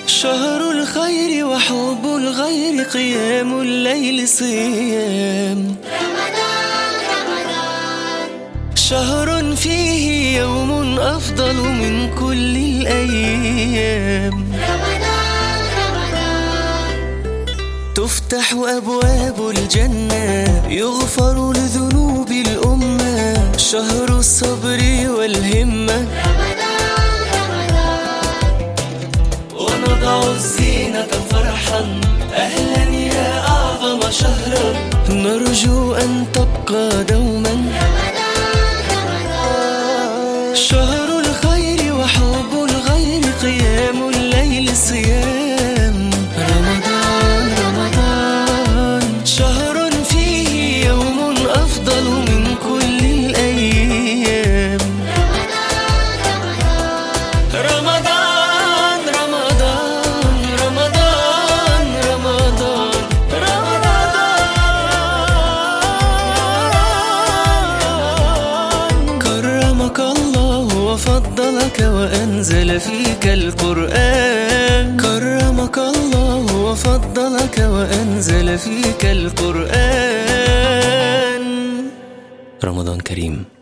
شهر الخير وحب الغير، قيام الليل صيام رمضان. شهر فيه يوم أفضل من كل الأيام رمضان. تفتح أبواب الجنة، يغفر لذنوب الأمة، شهر الصبر والهمة. ونضع الزينة فرحا، أهلا يا أعظم شهرا، نرجو أن تبقى دوما. شهر الخير وحب الغير، قيام الليل صيام رمضان رمضان. شهر فيه يوم أفضل من كل الأيام رمضان رمضان رمضان رمضان رمضان. كرمك الله وفضلك وأنزل فيك القرآن. كرمك الله وفضلك وأنزل فيك القرآن. رمضان كريم.